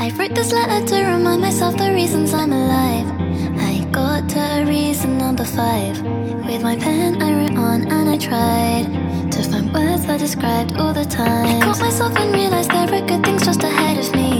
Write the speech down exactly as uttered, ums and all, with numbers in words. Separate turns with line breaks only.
I wrote this letter to remind myself the reasons I'm alive. I got to reason number five. With my pen I wrote on and I tried to find words that described all the time. I caught myself and realized there were good things just ahead of me.